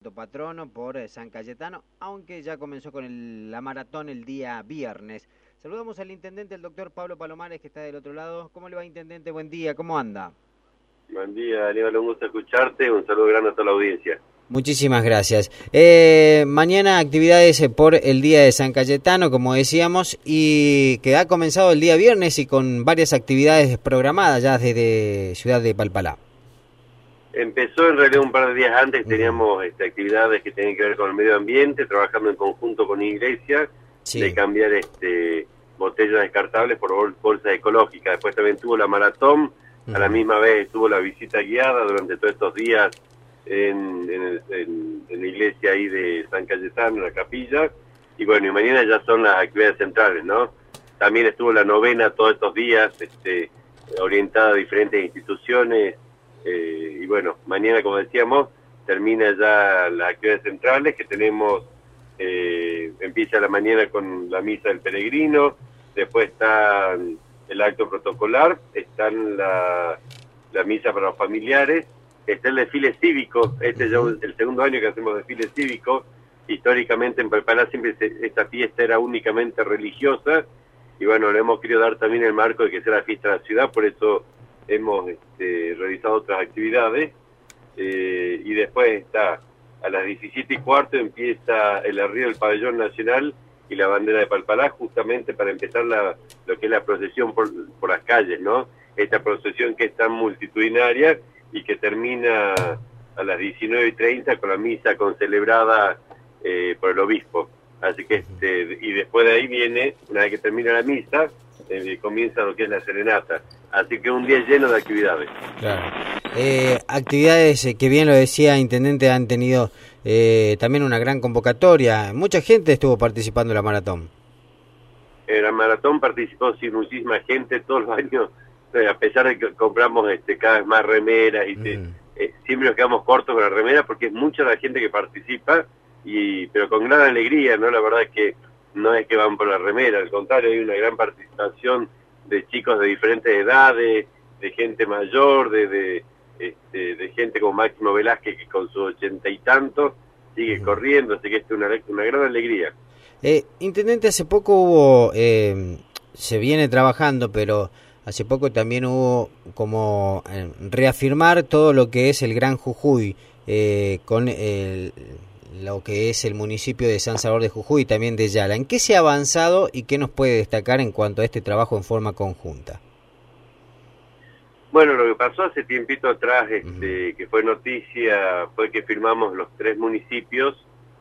Patrono por San Cayetano, aunque ya comenzó con la maratón el día viernes. Saludamos al intendente, el doctor Pablo Palomares, que está del otro lado. ¿Cómo le va, intendente? Buen día, ¿cómo anda? Buen día, Aníbal, un gusto escucharte, un saludo grande a toda la audiencia. Muchísimas gracias. Mañana actividades por el día de San Cayetano, como decíamos, y que ha comenzado el día viernes y con varias actividades programadas ya desde Ciudad de Palpalá. Empezó en realidad un par de días antes, teníamos actividades que tienen que ver con el medio ambiente, trabajando en conjunto con Iglesia, sí, de cambiar botellas descartables por bolsas ecológicas. Después también tuvo la maratón, a la misma vez tuvo la visita guiada durante todos estos días en la iglesia ahí de San Cayetano, en la capilla, y bueno, y mañana ya son las actividades centrales, ¿no? También estuvo la novena todos estos días, orientada a diferentes instituciones, y bueno, mañana, como decíamos, termina ya las actividades centrales que tenemos. Empieza la mañana con la misa del peregrino, después está el acto protocolar, están la misa para los familiares, está el desfile cívico. Este ya es el segundo año que hacemos desfile cívico. Históricamente en Palpalá siempre esta fiesta era únicamente religiosa, y bueno, le hemos querido dar también el marco de que sea la fiesta de la ciudad, por eso hemos realizado otras actividades, y después está a las 17:15 empieza el arribo del pabellón nacional y la bandera de Palpalá, justamente para empezar lo que es la procesión por las calles, ¿no? Esta procesión que es tan multitudinaria y que termina a las 19:30 con la misa concelebrada por el obispo. Así que y después de ahí viene, una vez que termina la misa, comienza lo que es la serenata. Así que un día lleno de actividades. Claro. Actividades que, bien lo decía, intendente, han tenido también una gran convocatoria. Mucha gente estuvo participando en la maratón. En la maratón participó sí, muchísima gente todos los años, a pesar de que compramos cada vez más remeras y siempre nos quedamos cortos con la remera porque es mucha la gente que participa, pero con gran alegría, ¿no? La verdad es que no es que van por la remera, al contrario, hay una gran participación de chicos de diferentes edades, de gente mayor, de gente como Máximo Velázquez, que con sus 80 y tantos sigue corriendo, así que es una gran alegría. Intendente, hace poco hubo, se viene trabajando, pero hace poco también hubo como reafirmar todo lo que es el Gran Jujuy, con lo que es el municipio de San Salvador de Jujuy y también de Yala. ¿En qué se ha avanzado y qué nos puede destacar en cuanto a este trabajo en forma conjunta? Bueno, lo que pasó hace tiempito atrás, que fue noticia, fue que firmamos los 3 municipios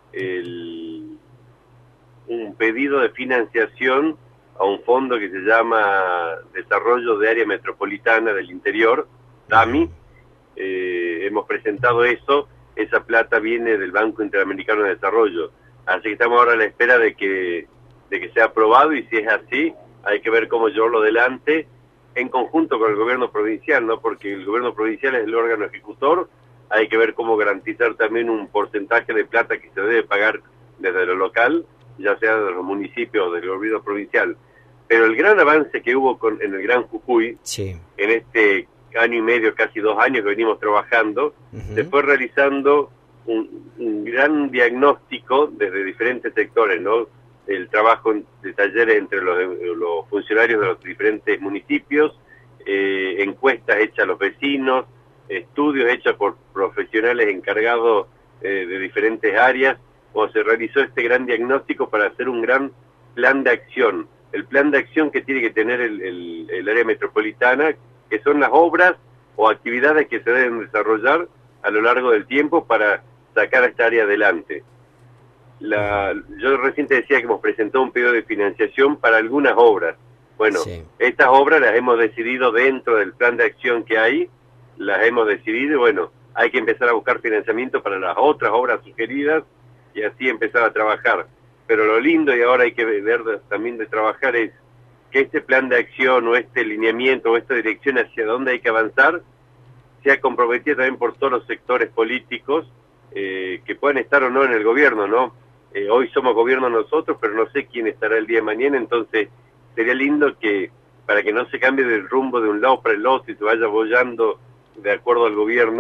un pedido de financiación a un fondo que se llama Desarrollo de Área Metropolitana del Interior, DAMI. Hemos presentado eso. Esa plata viene del Banco Interamericano de Desarrollo, así que estamos ahora a la espera de que sea aprobado, y si es así, hay que ver cómo llevarlo adelante en conjunto con el gobierno provincial, ¿no? Porque el gobierno provincial es el órgano ejecutor. Hay que ver cómo garantizar también un porcentaje de plata que se debe pagar desde lo local, ya sea de los municipios o del gobierno provincial. Pero el gran avance que hubo en el Gran Jujuy, sí, en este año y medio, casi 2 años que venimos trabajando, se fue realizando un gran diagnóstico desde diferentes sectores, ¿no? El trabajo de talleres entre los funcionarios de los diferentes municipios, encuestas hechas a los vecinos, estudios hechos por profesionales encargados de diferentes áreas, o se realizó este gran diagnóstico para hacer un gran plan de acción. El plan de acción que tiene que tener el área metropolitana, que son las obras o actividades que se deben desarrollar a lo largo del tiempo para sacar a esta área adelante. Yo recién te decía que hemos presentado un pedido de financiación para algunas obras. Bueno, sí, estas obras las hemos decidido dentro del plan de acción que hay, las hemos decidido, y bueno, hay que empezar a buscar financiamiento para las otras obras sugeridas y así empezar a trabajar. Pero lo lindo, y ahora hay que ver también de trabajar, es que este plan de acción o este lineamiento o esta dirección hacia dónde hay que avanzar sea comprometida también por todos los sectores políticos que puedan estar o no en el gobierno, ¿no? Hoy somos gobierno nosotros, pero no sé quién estará el día de mañana, entonces sería lindo que, para que no se cambie del rumbo de un lado para el otro y se vaya apoyando de acuerdo al gobierno,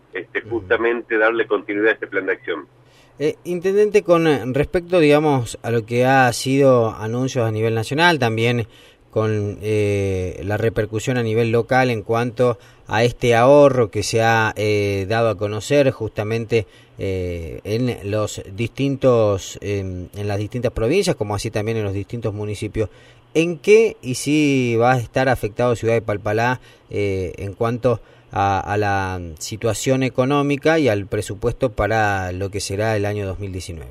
justamente darle continuidad a este plan de acción. Intendente, con respecto, digamos, a lo que ha sido anuncios a nivel nacional, también con la repercusión a nivel local en cuanto a este ahorro que se ha dado a conocer justamente en los distintos en las distintas provincias, como así también en los distintos municipios. ¿En qué y si va a estar afectado Ciudad de Palpalá en cuanto a la situación económica y al presupuesto para lo que será el año 2019?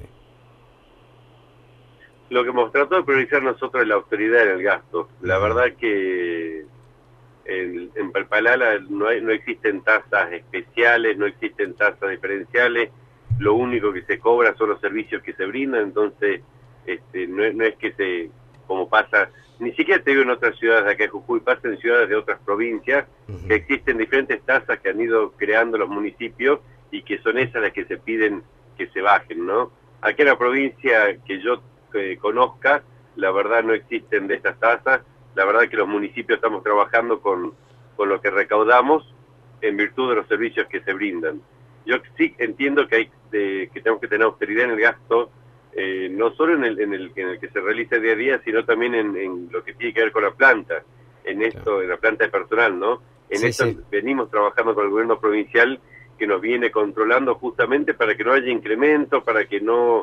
Lo que hemos tratado de priorizar nosotros es la austeridad en el gasto. La verdad que en Palpalá no existen tasas especiales, no existen tasas diferenciales, lo único que se cobra son los servicios que se brindan, entonces no es que como pasa, ni siquiera te digo en otras ciudades de acá de Jujuy, pasa en ciudades de otras provincias, que existen diferentes tasas que han ido creando los municipios y que son esas las que se piden que se bajen, ¿no? Aquí en la provincia que yo conozca, la verdad no existen de estas tasas, la verdad que los municipios estamos trabajando con lo que recaudamos en virtud de los servicios que se brindan. Yo sí entiendo que tenemos que tener austeridad en el gasto, no solo en el que se realiza día a día, sino también en lo que tiene que ver con la planta, en la planta de personal, ¿no? Venimos trabajando con el gobierno provincial que nos viene controlando justamente para que no haya incremento, para que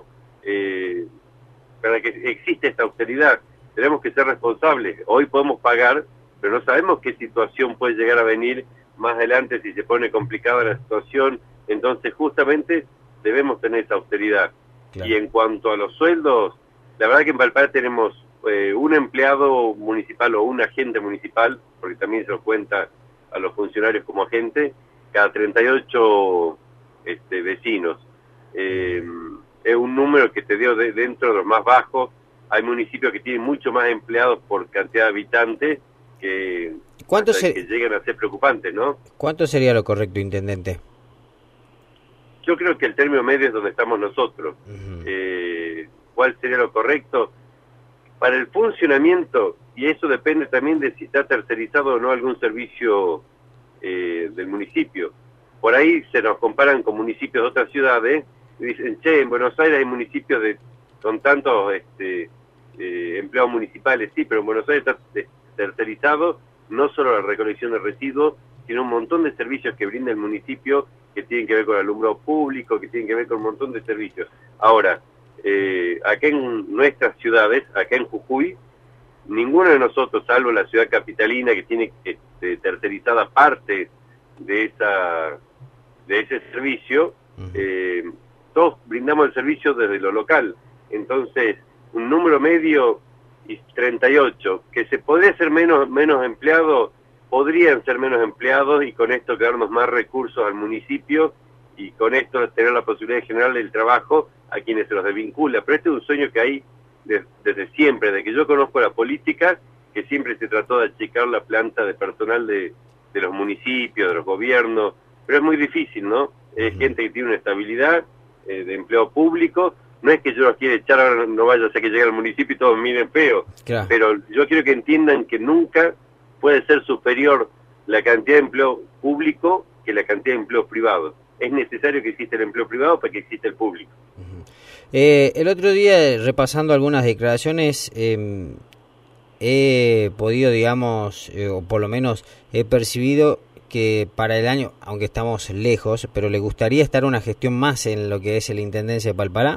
existe esta austeridad. Tenemos que ser responsables. Hoy podemos pagar, pero no sabemos qué situación puede llegar a venir más adelante si se pone complicada la situación. Entonces, justamente, debemos tener esa austeridad. Claro. Y en cuanto a los sueldos, la verdad que en Palpalá tenemos un empleado municipal o un agente municipal, porque también se nos cuenta a los funcionarios como agente, cada 38 vecinos. Es un número que te dio dentro de los más bajos. Hay municipios que tienen mucho más empleados por cantidad de habitantes que llegan a ser preocupantes, ¿no? ¿Cuánto sería lo correcto, intendente? Yo creo que el término medio es donde estamos nosotros. ¿Cuál sería lo correcto? Para el funcionamiento, y eso depende también de si está tercerizado o no algún servicio del municipio. Por ahí se nos comparan con municipios de otras ciudades y dicen, che, en Buenos Aires hay municipios con tantos empleados municipales, sí, pero en Buenos Aires está tercerizado no solo la recolección de residuos, sino un montón de servicios que brinda el municipio que tienen que ver con el alumbrado público, que tienen que ver con un montón de servicios. Ahora, acá en nuestras ciudades, acá en Jujuy, ninguno de nosotros, salvo la ciudad capitalina que tiene tercerizada parte de ese servicio, todos brindamos el servicio desde lo local. Entonces, un número medio y 38, que se podría ser menos empleados, podrían ser menos empleados y con esto quedarnos más recursos al municipio y con esto tener la posibilidad de generar el trabajo a quienes se los desvincula. Pero este es un sueño que hay desde siempre, desde que yo conozco la política, que siempre se trató de achicar la planta de personal de los municipios, de los gobiernos, pero es muy difícil, ¿no? Es gente que tiene una estabilidad de empleo público. No es que yo los quiera echar, ahora no vaya a ser que llegue al municipio y todos miren feo, claro. Pero yo quiero que entiendan que nunca puede ser superior la cantidad de empleo público que la cantidad de empleo privado. Es necesario que exista el empleo privado para que exista el público. El otro día, repasando algunas declaraciones, he podido, digamos, o por lo menos he percibido que para el año, aunque estamos lejos, pero le gustaría estar una gestión más en lo que es la Intendencia de Palpalá.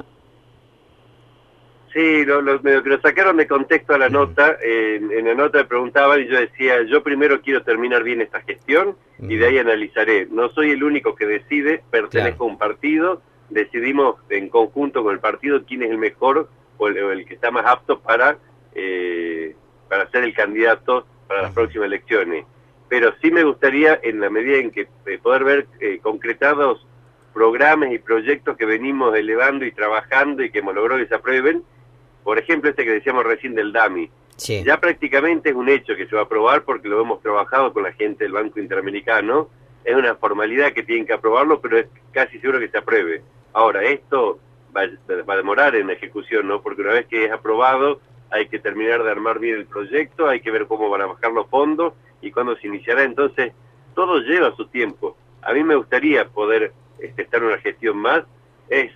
Sí, medio que lo sacaron de contexto a la nota. En la nota me preguntaban y yo decía, yo primero quiero terminar bien esta gestión y de ahí analizaré. No soy el único que decide, pertenezco a un partido, decidimos en conjunto con el partido quién es el mejor o el que está más apto para ser el candidato para las próximas elecciones. Pero sí me gustaría, en la medida en que poder ver concretados programas y proyectos que venimos elevando y trabajando y que hemos logrado que se aprueben. Por ejemplo, que decíamos recién del DAMI. Sí. Ya prácticamente es un hecho que se va a aprobar porque lo hemos trabajado con la gente del Banco Interamericano. Es una formalidad que tienen que aprobarlo, pero es casi seguro que se apruebe. Ahora, esto va a demorar en la ejecución, ¿no? Porque una vez que es aprobado, hay que terminar de armar bien el proyecto, hay que ver cómo van a bajar los fondos y cuándo se iniciará. Entonces, todo lleva su tiempo. A mí me gustaría poder estar en una gestión más, es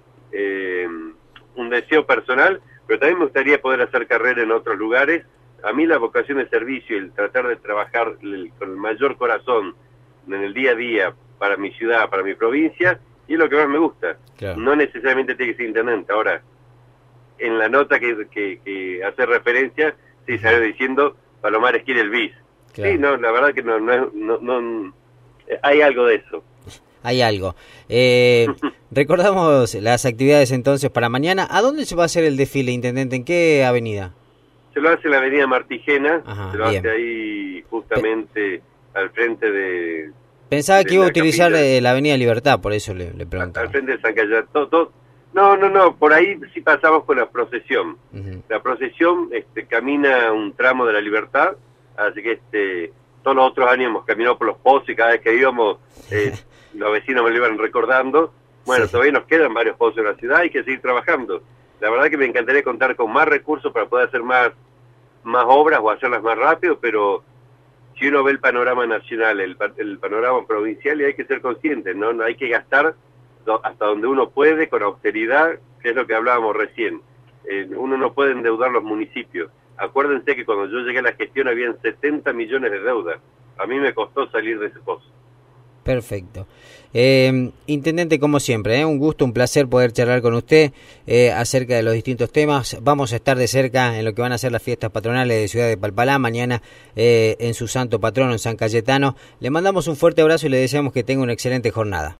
un deseo personal, pero también me gustaría poder hacer carrera en otros lugares. A mí la vocación de servicio, el tratar de trabajar con el mayor corazón en el día a día para mi ciudad, para mi provincia, y es lo que más me gusta. Claro. No necesariamente tiene que ser intendente. Ahora, en la nota que hace referencia, sí salió diciendo Palomares quiere el bis. Claro. Sí, no, la verdad que no hay algo de eso. Hay algo. Recordamos las actividades entonces para mañana. ¿A dónde se va a hacer el desfile, intendente? ¿En qué avenida? Se lo hace en la avenida Martigena. Ajá, se lo hace ahí justamente al frente de... Pensaba que iba a utilizar la avenida Libertad, por eso le preguntaba. Al frente de San Cayetano. No, por ahí sí pasamos con la procesión. La procesión camina un tramo de la Libertad, así que todos los otros años hemos caminado por los pozos y cada vez que íbamos los vecinos me lo iban recordando. Bueno, sí. Todavía nos quedan varios pozos en la ciudad, hay que seguir trabajando. La verdad que me encantaría contar con más recursos para poder hacer más obras o hacerlas más rápido, pero si uno ve el panorama nacional, el panorama provincial, y hay que ser consciente, ¿no? Hay que gastar hasta donde uno puede, con austeridad, que es lo que hablábamos recién. Uno no puede endeudar los municipios. Acuérdense que cuando yo llegué a la gestión habían 70 millones de deuda. A mí me costó salir de ese pozo. Perfecto. Intendente, como siempre, un gusto, un placer poder charlar con usted acerca de los distintos temas. Vamos a estar de cerca en lo que van a ser las fiestas patronales de Ciudad de Palpalá, mañana en su santo patrono, en San Cayetano. Le mandamos un fuerte abrazo y le deseamos que tenga una excelente jornada.